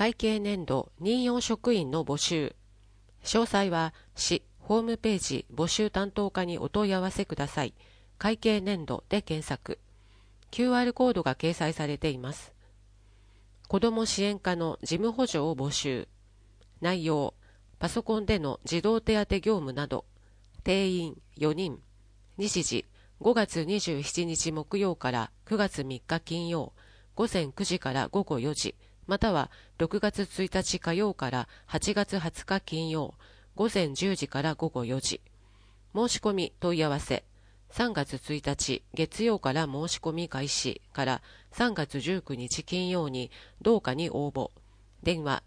会計年度任用職員の募集。詳細は市ホームページ募集担当課にお問い合わせください。会計年度で検索。QR コードが掲載されています。子ども支援課の事務補助を募集。内容、パソコンでの児童手当業務など。定員4人。日時、5月27日木曜から9月3日金曜、午前9時から午後4時、または6月1日火曜から8月20日金曜、午前10時から午後4時。申し込み問い合わせ。3月1日月曜から申し込み開始から3月19日金曜に同課に応募。電話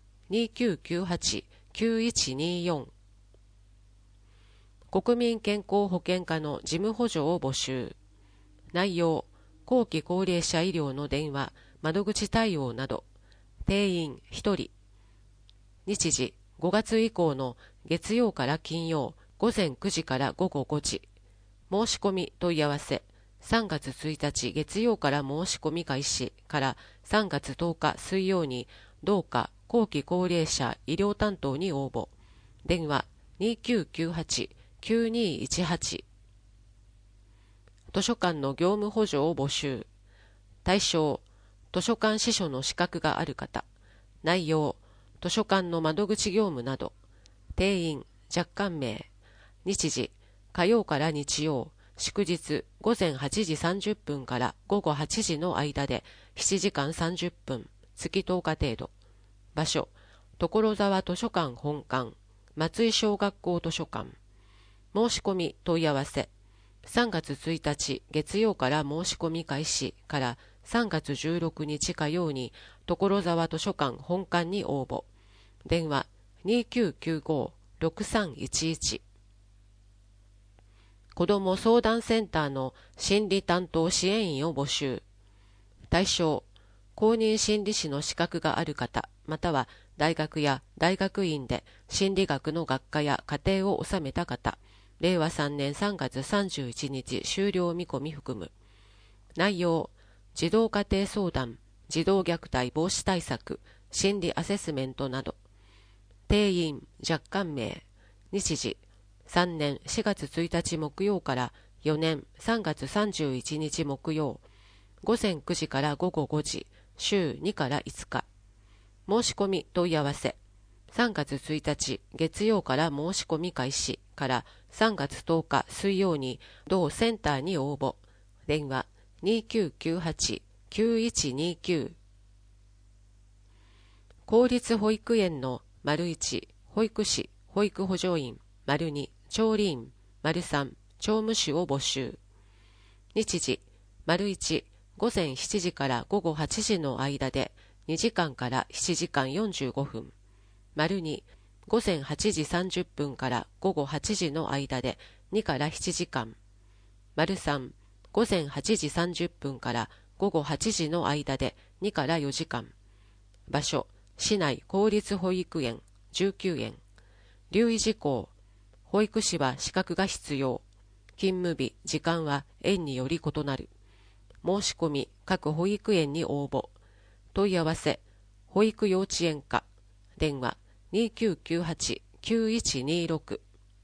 2998-9124。国民健康保険課の事務補助を募集。内容、後期高齢者医療の電話、窓口対応など。定員1人。日時、5月以降の月曜から金曜、午前9時から午後5時。申し込み問い合わせ。3月1日月曜から申し込み開始から3月10日水曜に同課後期高齢者医療担当に応募。電話2998-9218。図書館の業務補助を募集。対象、図書館司書の資格がある方。内容、図書館の窓口業務など。定員、若干名。日時、火曜から日曜、祝日午前8時30分から午後8時の間で7時間30分、月10日程度。場所、所沢図書館本館、松井小学校図書館。申し込み問い合わせ。3月1日月曜から申し込み開始から3月16日火曜に所沢図書館本館に応募。電話2995-6311。子ども相談センターの心理担当支援員を募集。対象、公認心理師の資格がある方、または大学や大学院で心理学の学科や課程を収めた方、令和3年3月31日終了見込み含む。内容、児童家庭相談、児童虐待防止対策、心理アセスメントなど。定員、若干名。日時、3年4月1日木曜から4年3月31日木曜、午前9時から午後5時、週2から5日。申し込み問い合わせ。3月1日月曜から申し込み開始から3月10日水曜に同センターに応募。電話2998-9129。公立保育園の ① 保育士保育補助員 ② 調理員 ③ 調務士を募集。日時 ① 午前7時から午後8時の間で2時間から7時間45分。②午前8時30分から午後8時の間で2から7時間。③午前8時30分から午後8時の間で2から4時間。場所、市内公立保育園19園。留意事項、保育士は資格が必要。勤務日、時間は園により異なる。申し込み、各保育園に応募。問い合わせ、保育幼稚園課。電話2998-9126。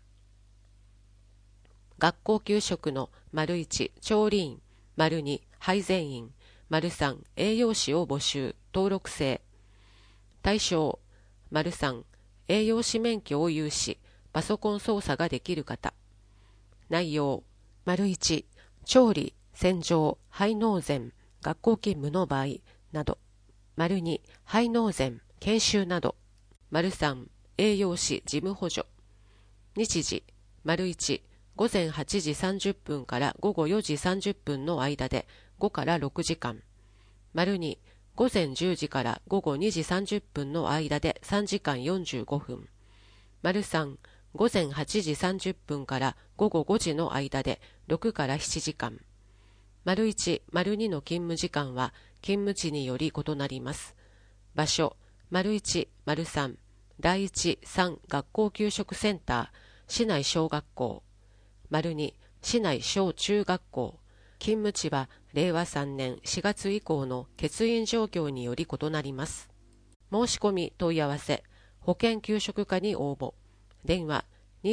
学校給食の ① 調理員 ② 配膳員 ③ 栄養士を募集。登録制。対象 ③ 栄養士免許を有しパソコン操作ができる方。内容 ① 調理、洗浄、排納膳、学校勤務の場合など。②排納膳、研修など。③栄養士事務補助。日時 ①午前8時30分から午後4時30分の間で5から6時間。②午前10時から午後2時30分の間で3時間45分。③午前8時30分から午後5時の間で6から7時間。①、②の勤務時間は勤務地により異なります。場所、①、③、第一3学校給食センター、市内小学校。②、市内小中学校。勤務地は令和3年4月以降の欠員状況により異なります。 申し込み問い合わせ保健給食課に応募。電話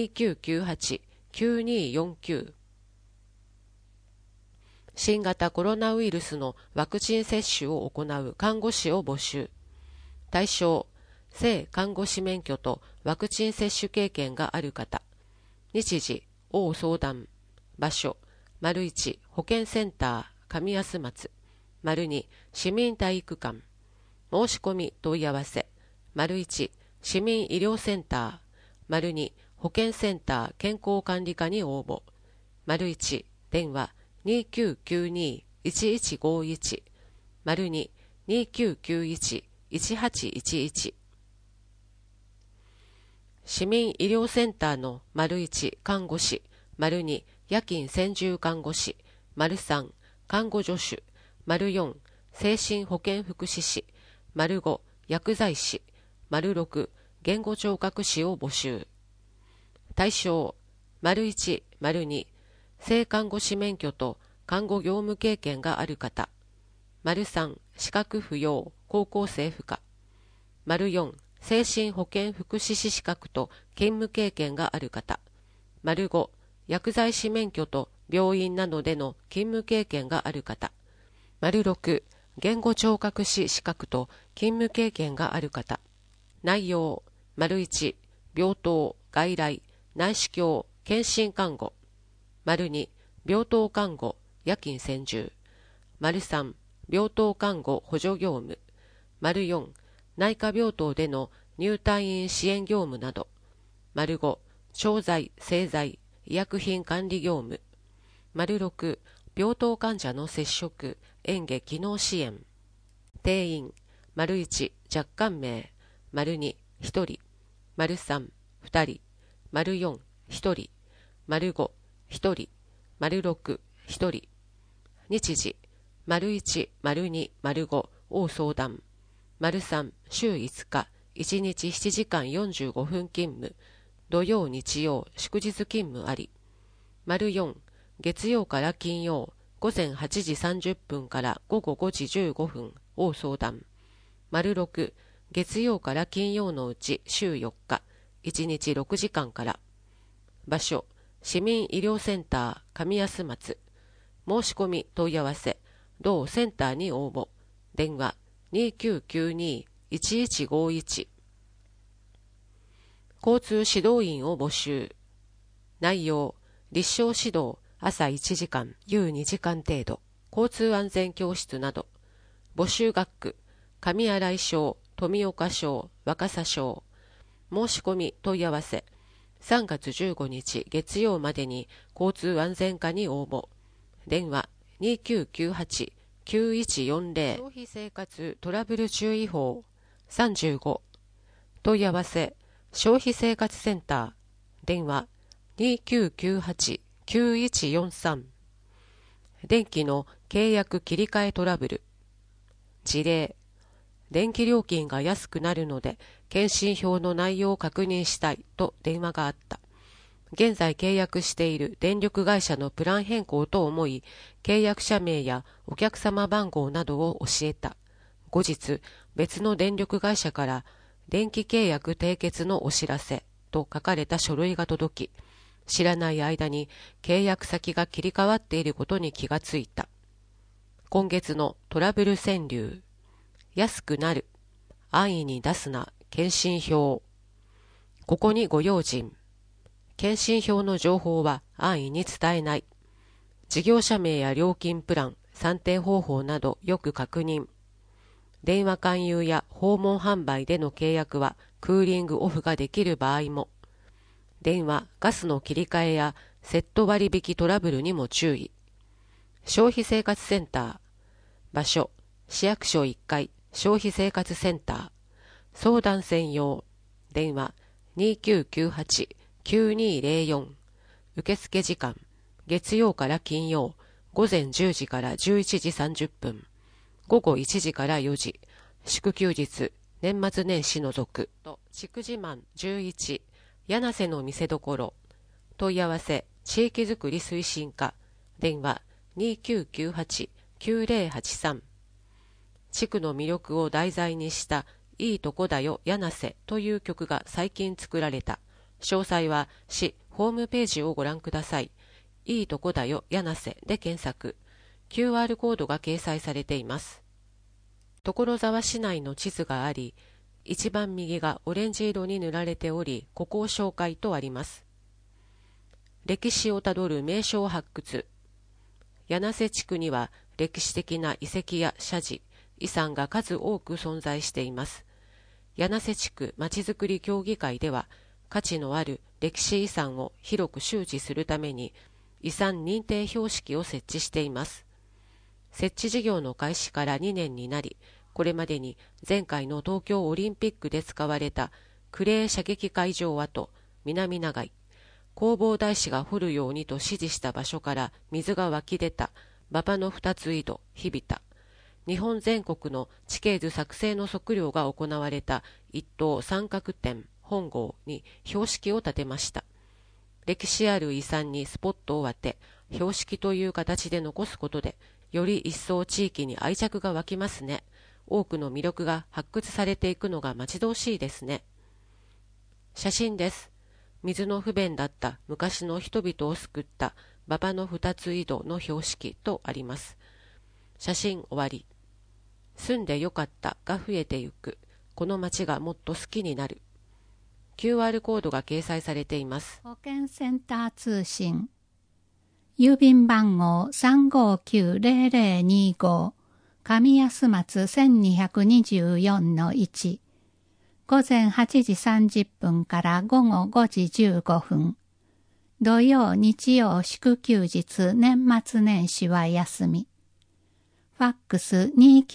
2998-9249。新型コロナウイルスのワクチン接種を行う看護師を募集。対象、正看護師免許とワクチン接種経験がある方。日時、応相談。場所、1保健センター上安松。2市民体育館。申し込み問い合わせ。1市民医療センター。2保健センター健康管理課に応募。1電話2992-1151。2 2991-1811。市民医療センターの1看護師。2夜勤専従看護師。3看護助手。4精神保健福祉士。5薬剤師。6言語聴覚士を募集。対象、1、2正看護師免許と看護業務経験がある方。3資格不要高校生不可。4精神保健福祉士資格と勤務経験がある方。5薬剤師免許と病院などでの勤務経験がある方。6言語聴覚士資格と勤務経験がある方。内容、1病棟外来内視鏡検診看護。2病棟看護夜勤専従。3病棟看護補助業務。4内科病棟での入退院支援業務など。5調剤製剤医薬品管理業務。6病棟患者の接触嚥下機能支援。定員1若干名。2 1人。3 2人。4 1人。5 1人。6 1人。日時1、2、5応相談。3週5日1日7時間45分勤務。土曜日曜祝日勤務あり。4月曜から金曜午前8時30分から午後5時15分応相談。6月曜から金曜のうち週4日1日6時間から。場所市民医療センター上安松。申し込み問い合わせ同センターに応募。電話2992-1151。交通指導員を募集。内容、立証指導朝1時間、夕2時間程度、交通安全教室など。募集学区、上新井小、富岡小、若狭小。申し込み問い合わせ。3月15日月曜までに交通安全課に応募。電話2998-9140。消費生活トラブル注意報35。問い合わせ消費生活センター。電話2998-9143。電気の契約切り替えトラブル。事例、電気料金が安くなるので検針票の内容を確認したいと電話があった。現在契約している電力会社のプラン変更と思い、契約者名やお客様番号などを教えた。後日、別の電力会社から電気契約締結のお知らせと書かれた書類が届き、知らない間に契約先が切り替わっていることに気がついた。今月のトラブル川柳。安くなる。安易に出すな。検針票。ここにご用心。検針票の情報は安易に伝えない。事業者名や料金プラン、算定方法などよく確認。電話勧誘や訪問販売での契約はクーリングオフができる場合も。電話、ガスの切り替えやセット割引トラブルにも注意。消費生活センター。場所、市役所1階消費生活センター。相談専用。電話2998-9204。受付時間、月曜から金曜、午前10時から11時30分。午後1時から4時。祝休日、年末年始除く。筑紫満11。柳瀬の店どころ。問い合わせ、地域づくり推進課。電話2998-9083。地区の魅力を題材にしたいいとこだよ柳瀬という曲が最近作られた。詳細は市ホームページをご覧ください。いいとこだよ柳瀬で検索。QR コードが掲載されています。所沢市内の地図があり、一番右がオレンジ色に塗られており、ここを紹介とあります。歴史をたどる名所発掘。柳瀬地区には歴史的な遺跡や社寺、遺産が数多く存在しています。柳瀬地区まちづくり協議会では、価値のある歴史遺産を広く周知するために、遺産認定標識を設置しています。設置事業の開始から2年になり、これまでに前回の東京オリンピックで使われたクレー射撃会場跡、南長井、弘法大師が掘るようにと指示した場所から水が湧き出た馬場の二つ井戸、日比田、日本全国の地形図作成の測量が行われた一等三角点、本郷に標識を立てました。歴史ある遺産にスポットを当て、標識という形で残すことで、より一層地域に愛着が湧きますね。多くの魅力が発掘されていくのが待ち遠しいですね。写真です。水の不便だった昔の人々を救った馬場の二つ井戸の標識とあります。写真終わり。住んでよかったが増えてゆく。この街がもっと好きになる。QR コードが掲載されています。 保健センター通信。郵便番号 3590025 上安松 1224-1 午前8時30分から午後5時15分。土曜、日曜、祝休日、年末年始は休み。ファックス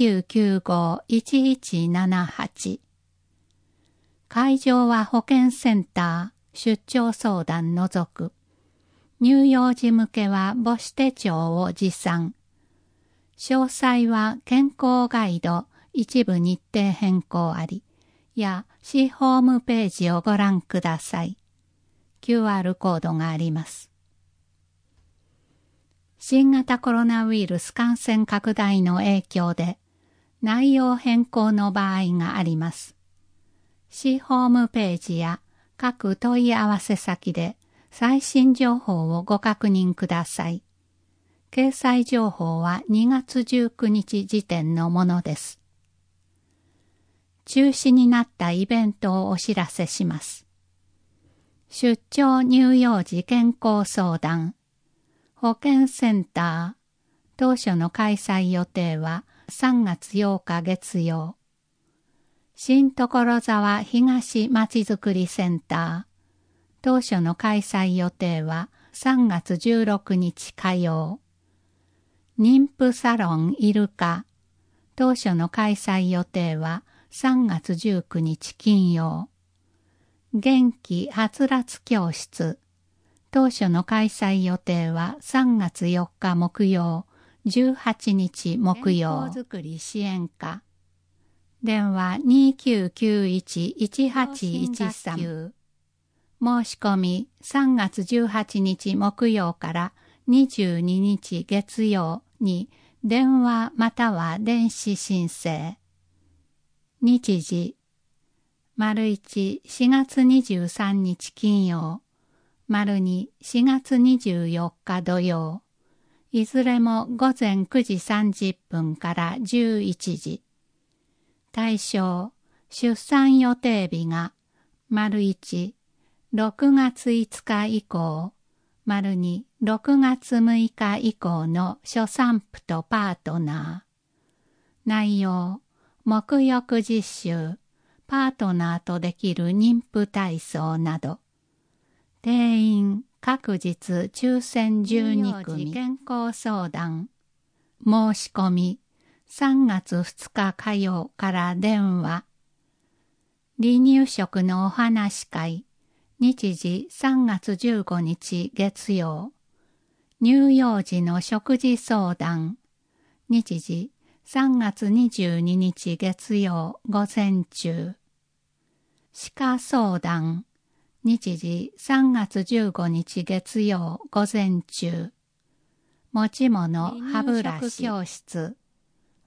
2995-1178。会場は保健センター、出張相談除く。乳幼児向けは母子手帳を持参。詳細は健康ガイド一部日程変更ありや市ホームページをご覧ください。QR コードがあります。新型コロナウイルス感染拡大の影響で内容変更の場合があります。市ホームページや各問い合わせ先で最新情報をご確認ください。掲載情報は2月19日時点のものです。中止になったイベントをお知らせします。出張乳幼児健康相談、保健センター、当初の開催予定は3月8日月曜。新所沢東まちづくりセンター、当初の開催予定は3月16日火曜。妊婦サロンイルカ、当初の開催予定は3月19日金曜。元気はつらつ教室、当初の開催予定は3月4日木曜、18日木曜。健康づくり支援課。電話 2991-1813。申し込み3月18日木曜から22日月曜に電話または電子申請。日時、1、4月23日金曜、2、4月24日土曜、いずれも午前9時30分から11時。対象、出産予定日が、1、6月5日以降、2、6月6日以降の初産婦とパートナー。内容、沐浴実習、パートナーとできる妊婦体操など。定員、各日抽選12組。健康相談。申し込み、3月2日火曜から電話。離乳食のお話会。日時3月15日月曜。乳幼児の食事相談。日時3月22日月曜午前中。歯科相談。日時3月15日月曜午前中。持ち物歯ブラシ教室。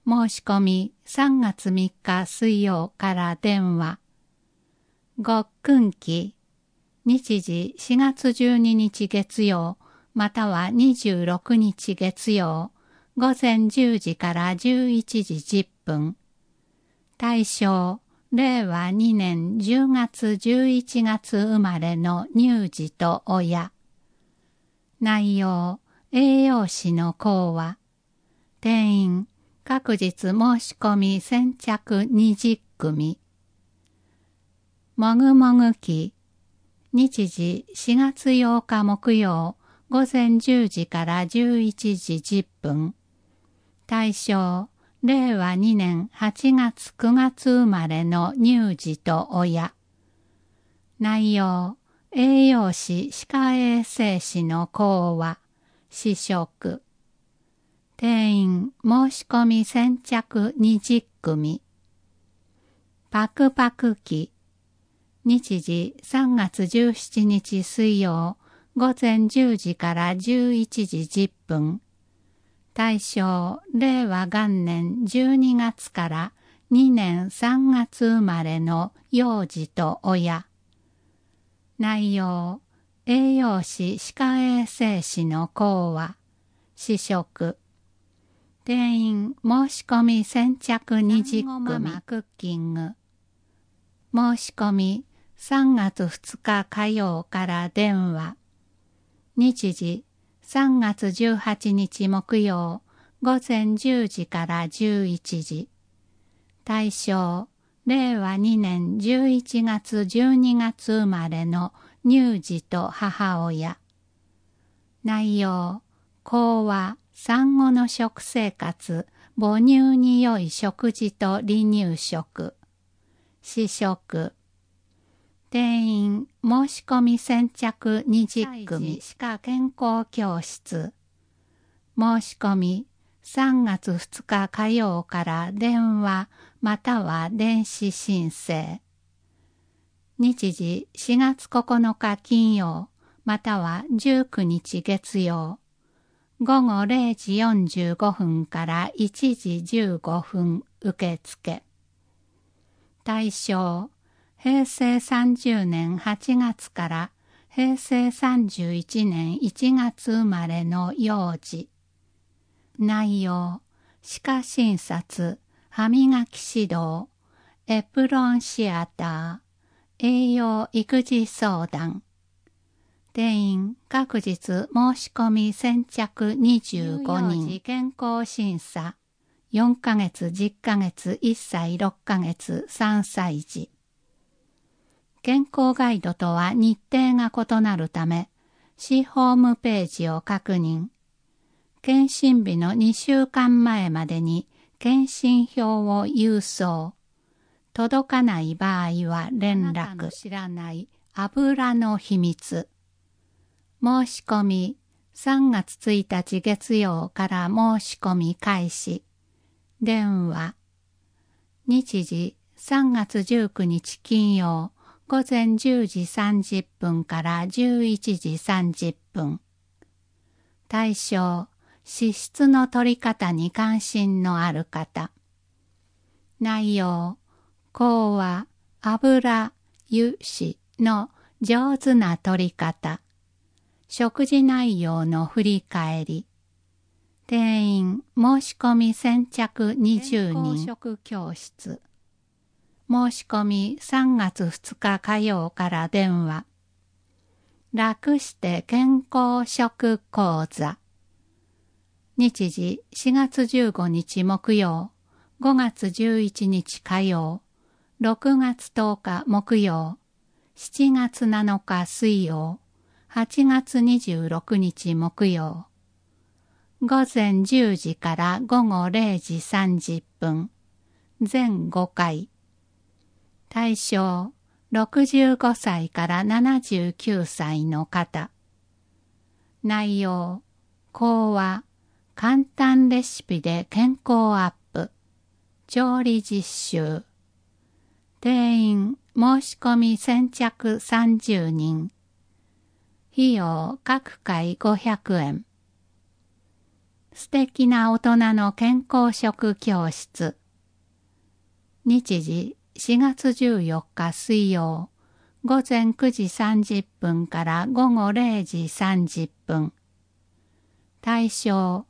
申し込み3月3日水曜から電話。ご訓期日時4月12日月曜または26日月曜午前10時から11時10分。対象令和2年10月11月生まれの乳児と親。内容栄養士の講話。定員各日申し込み先着20組。もぐもぐ期日時4月8日木曜午前10時から11時10分。対象令和2年8月9月生まれの乳児と親。内容栄養士歯科衛生士の講話。試食。定員申し込み先着20組。パクパク期日時3月17日水曜午前10時から11時10分。対象令和元年12月から2年3月生まれの幼児と親。内容栄養士歯科衛生士の講話。試食。定員申し込み先着20組。クッキング。申し込み3月2日火曜から電話。日時3月18日木曜午前10時から11時。対象令和2年11月12月生まれの乳児と母親。内容講話産後の食生活、母乳に良い食事と離乳食。試食。定員申し込み先着20組。歯科健康教室。申し込み3月2日火曜から電話または電子申請。日時4月9日金曜または19日月曜。午後0時45分から1時15分受付。対象平成30年8月から平成31年1月生まれの幼児。内容歯科診察、歯磨き指導、エプロンシアター、栄養育児相談。定員各日申し込み先着25人。健康審査4ヶ月10ヶ月1歳6ヶ月3歳児。健康ガイドとは日程が異なるため市ホームページを確認。検診日の2週間前までに検診票を郵送。届かない場合は連絡。あなたの知らない油の秘密。申し込み3月1日月曜から申し込み開始。電話。日時3月19日金曜午前10時30分から11時30分。対象、脂質の取り方に関心のある方。内容、講話、油、油脂の上手な取り方。食事内容の振り返り。定員申し込み先着20人。健康食教室。申し込み3月2日火曜から電話。楽して健康食講座。日時4月15日木曜、5月11日火曜、6月10日木曜、7月7日水曜、8月26日木曜。午前10時から午後0時30分。全5回。対象、65歳から79歳の方。内容、講話、簡単レシピで健康アップ。調理実習。定員申し込み先着30人。費用各回500円。 素敵な大人の健康食教室。日時4月14日水曜、午前9時30分から午後0時30分。対象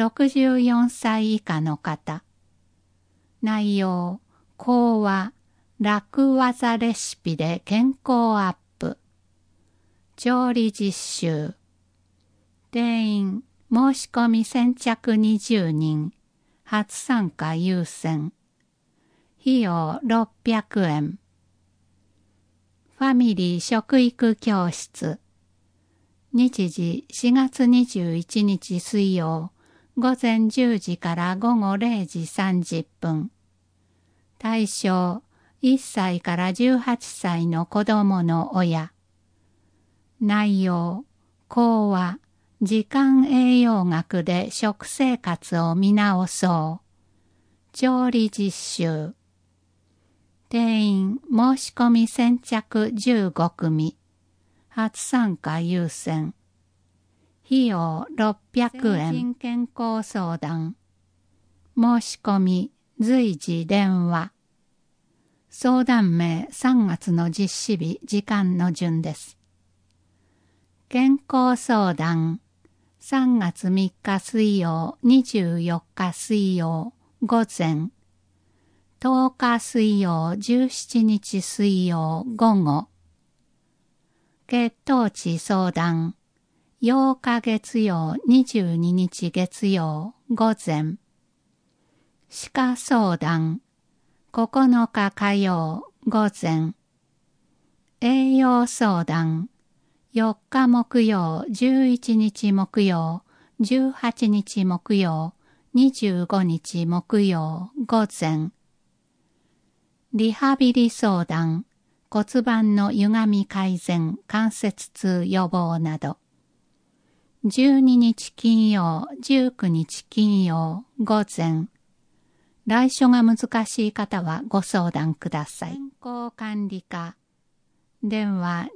64歳以下の方。内容、講話、楽技レシピで健康アップ。調理実習。定員、申し込み先着20人。初参加優先。費用600円。ファミリー食育教室。日時4月21日水曜、午前10時から午後0時30分。対象、1歳から18歳の子供の親。内容、講話、時間栄養学で食生活を見直そう。調理実習。定員、申し込み先着15組。初参加優先。費用600円。成人健康相談。申し込み、随時電話。相談名3月の実施日、時間の順です。健康相談。3月3日水曜、24日水曜、午前。10日水曜、17日水曜、午後。血糖値相談。8日月曜、22日月曜、午前。歯科相談。9日火曜、午前。栄養相談。4日木曜、11日木曜、18日木曜、25日木曜、午前。リハビリ相談、骨盤の歪み改善、関節痛予防など。12日金曜、19日金曜、午前。来所が難しい方はご相談ください。健康管理課。電話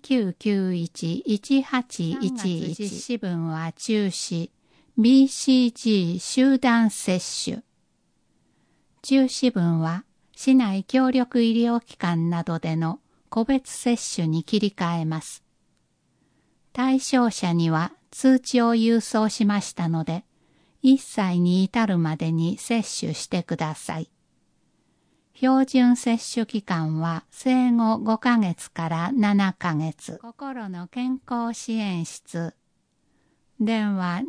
2991-1811 実施分は中止。BCG 集団接種。中止分は市内協力医療機関などでの個別接種に切り替えます。対象者には通知を郵送しましたので、1歳に至るまでに接種してください。標準接種期間は生後5ヶ月から7ヶ月。心の健康支援室。電話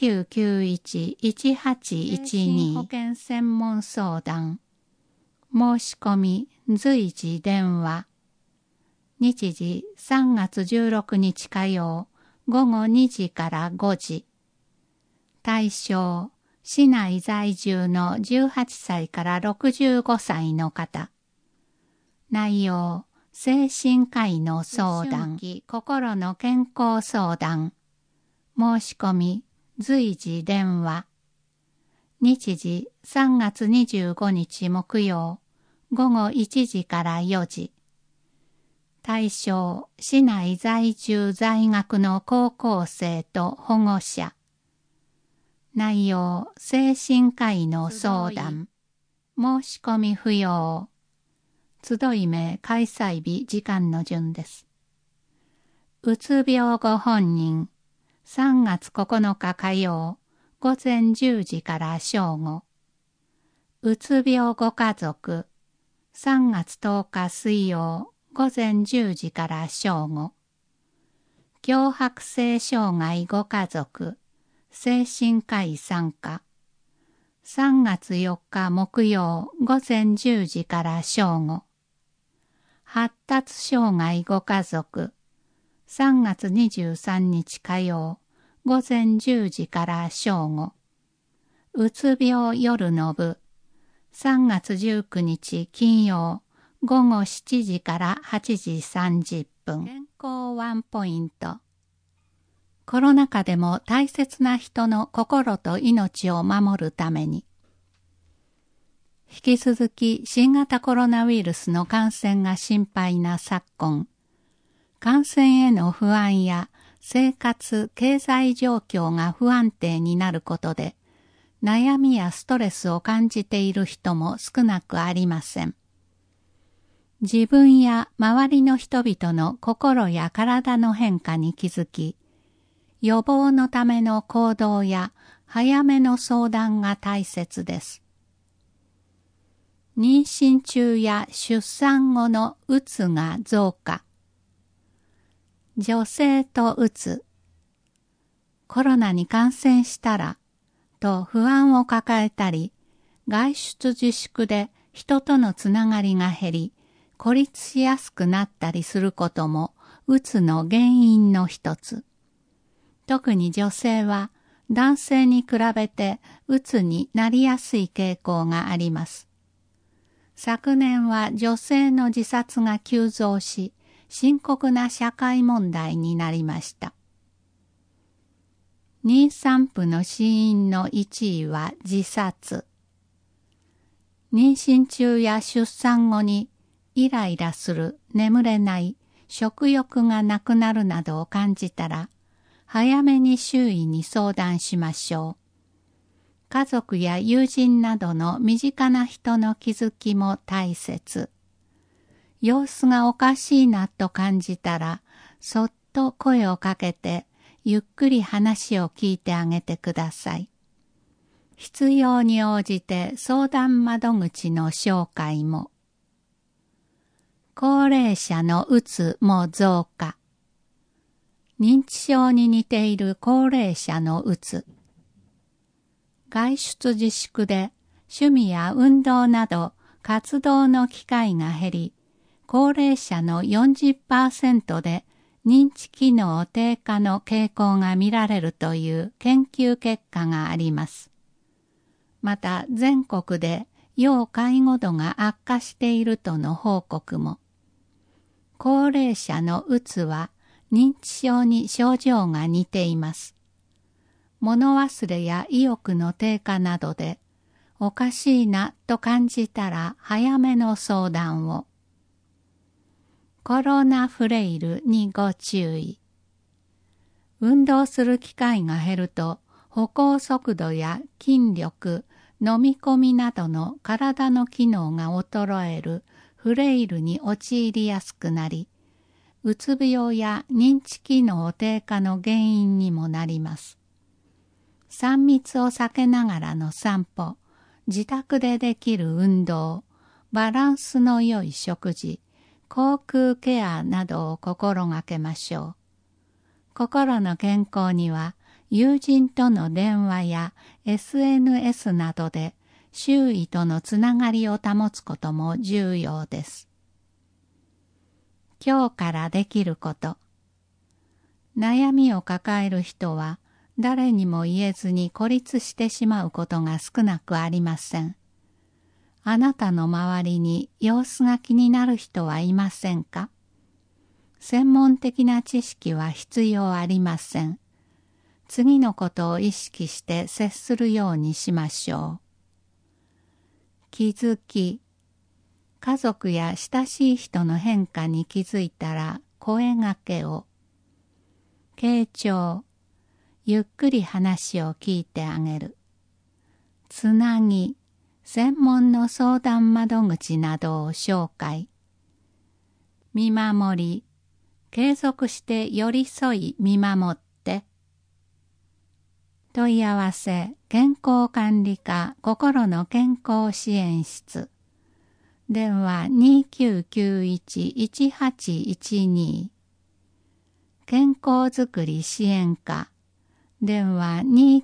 2991-1812 保険専門相談。申し込み随時電話。日時3月16日火曜午後2時から5時。対象、市内在住の18歳から65歳の方。内容、精神科医の相談、心の健康相談。申し込み、随時電話。日時3月25日木曜、午後1時から4時。対象、市内在住在学の高校生と保護者。内容、精神科医の相談。申し込み不要。集い名、開催日、時間の順です。うつ病ご本人。3月9日火曜、午前10時から正午。うつ病ご家族。3月10日水曜、午前10時から正午。強迫性障害ご家族。精神科医参加。3月4日木曜午前10時から正午。発達障害ご家族。3月23日火曜午前10時から正午。うつ病夜の部。3月19日金曜午後7時から8時30分。健康ワンポイント。コロナ禍でも大切な人の心と命を守るために、引き続き新型コロナウイルスの感染が心配な昨今、感染への不安や生活・経済状況が不安定になることで、悩みやストレスを感じている人も少なくありません。自分や周りの人々の心や体の変化に気づき、予防のための行動や早めの相談が大切です。妊娠中や出産後のうつが増加。女性とうつ。コロナに感染したらと不安を抱えたり、外出自粛で人とのつながりが減り、孤立しやすくなったりすることもうつの原因の一つ。特に女性は男性に比べてうつになりやすい傾向があります。昨年は女性の自殺が急増し、深刻な社会問題になりました。妊産婦の死因の1位は自殺。妊娠中や出産後にイライラする、眠れない、食欲がなくなるなどを感じたら、早めに周囲に相談しましょう。家族や友人などの身近な人の気づきも大切。様子がおかしいなと感じたら、そっと声をかけて、ゆっくり話を聞いてあげてください。必要に応じて相談窓口の紹介も。高齢者のうつも増加。認知症に似ている高齢者のうつ。外出自粛で趣味や運動など活動の機会が減り、高齢者の 40% で認知機能低下の傾向が見られるという研究結果があります。また全国で要介護度が悪化しているとの報告も。高齢者のうつは認知症に症状が似ています。物忘れや意欲の低下などでおかしいなと感じたら早めの相談を。コロナフレイルにご注意。運動する機会が減ると歩行速度や筋力、飲み込みなどの体の機能が衰えるフレイルに陥りやすくなり、うつ病や認知機能低下の原因にもなります。3密を避けながらの散歩、自宅でできる運動、バランスの良い食事、口腔ケアなどを心がけましょう。心の健康には友人との電話や SNS などで周囲とのつながりを保つことも重要です。今日からできること。悩みを抱える人は誰にも言えずに孤立してしまうことが少なくありません。あなたの周りに様子が気になる人はいませんか？専門的な知識は必要ありません。次のことを意識して接するようにしましょう。気づき。家族や親しい人の変化に気づいたら声掛けを。傾聴。ゆっくり話を聞いてあげる。つなぎ。専門の相談窓口などを紹介。見守り。継続して寄り添い見守って。問い合わせ、健康管理課心の健康支援室。電話 2991-1812。健康づくり支援課。電話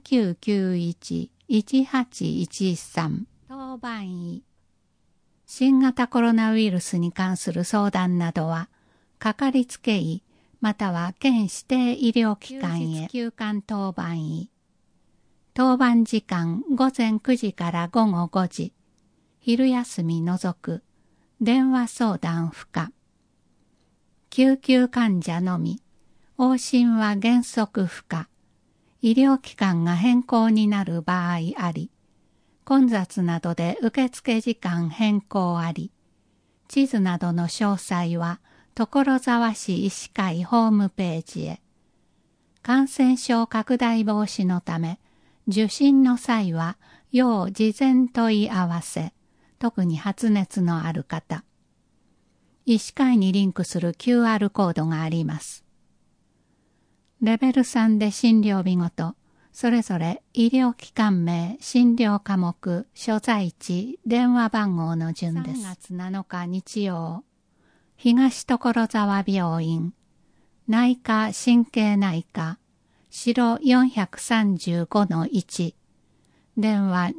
2991-1813。当番医。新型コロナウイルスに関する相談などは、かかりつけ医または県指定医療機関へ。休館当番医。当番時間午前9時から午後5時。昼休み除く。電話相談不可。救急患者のみ。往診は原則不可。医療機関が変更になる場合あり。混雑などで受付時間変更あり。地図などの詳細は所沢市医師会ホームページへ。 感染症拡大防止のため、受診の際は要事前問い合わせ、特に発熱のある方。医師会にリンクする QR コードがあります。レベル3で診療日ごと、それぞれ医療機関名、診療科目、所在地、電話番号の順です。3月7日日曜、東所沢病院、内科神経内科、白435-1、電話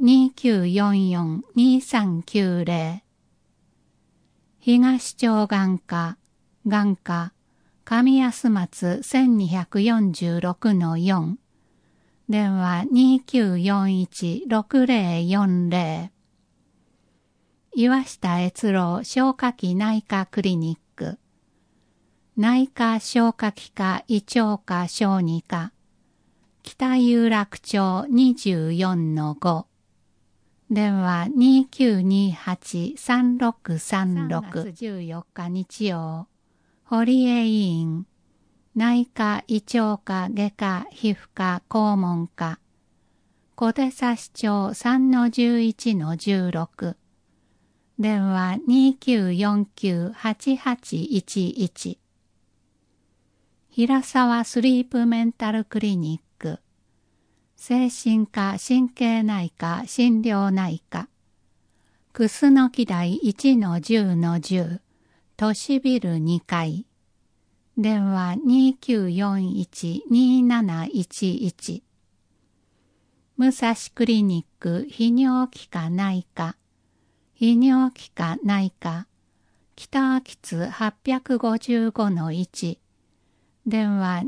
2944-2390、東町眼科、眼科、上安松1246-4、電話2941-6040、岩下越郎消化器内科クリニック、内科消化器科胃腸科小児科、北有楽町24-5、電話2928-3636。3月14日日曜、堀江医院、内科胃腸科外科皮膚科肛門科、小手指町3-11-16、電話2949-8811。平沢スリープメンタルクリニック、精神科神経内科診療内科、楠木台 1-10-10、都市ビル2階、電話2941-2711。武蔵クリニック泌尿器科内科、泌尿器科内科、北秋津 855-1、電話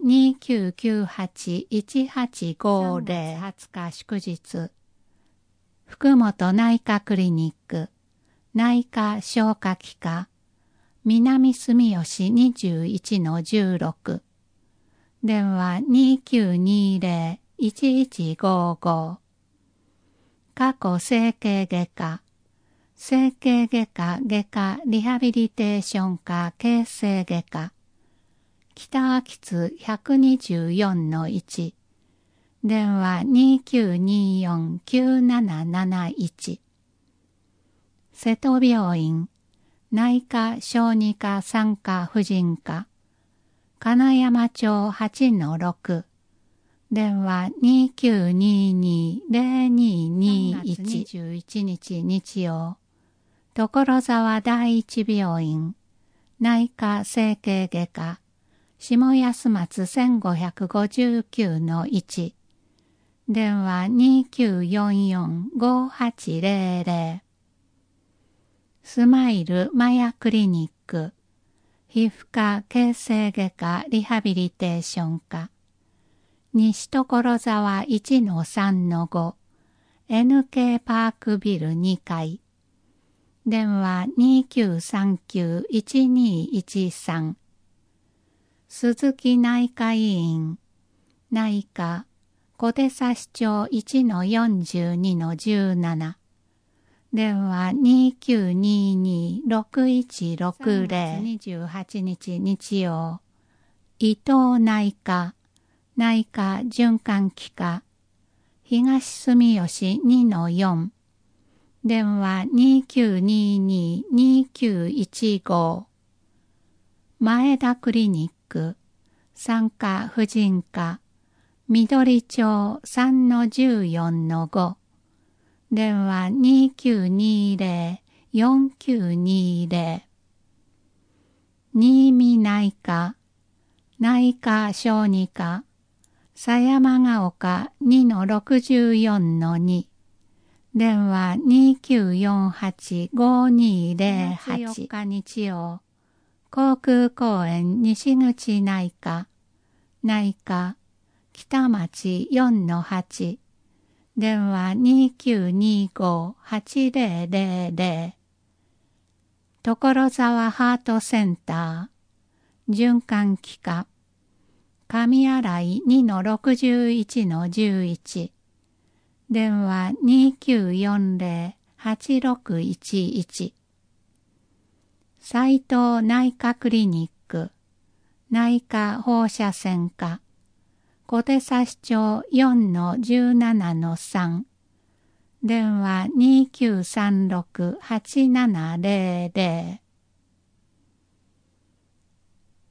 2998-1850。20日祝日、福本内科クリニック、内科消化器科、南住吉 21-16、電話2920-1155。過去整形外科、整形外科外科リハビリテーション科形成外科、北秋津 124-1、電話2924-9771。瀬戸病院、内科小児科産科婦人科、金山町 8-6、電話2922-0221。3月21日日曜、所沢第一病院、内科整形外科、下安松 1559-1、電話2944-5800。スマイルマヤクリニック、皮膚科形成外科リハビリテーション科、西所沢 1-3-5、NK パークビル2階、電話2939-1213。鈴木内科医院、内科、小手指町 1-42-17、電話2922-6160。3月28日日曜、伊東内科、内科循環器科、東住吉 2-4、電話2922-2915。前田クリニック、産科婦人科、緑町 3-14-5、電話2920-4920。新見内科、内科小児科、狭山ヶ丘 2-64-2、電話2948-5208。4日日曜、航空公園西口内科、内科、北町 4-8、電話2925-8000。所沢ハートセンター、循環器科、上新井 2-61-11、電話2940-8611。斉藤内科クリニック、内科放射線科、 小手指町 4-17-3 電話 2936-8700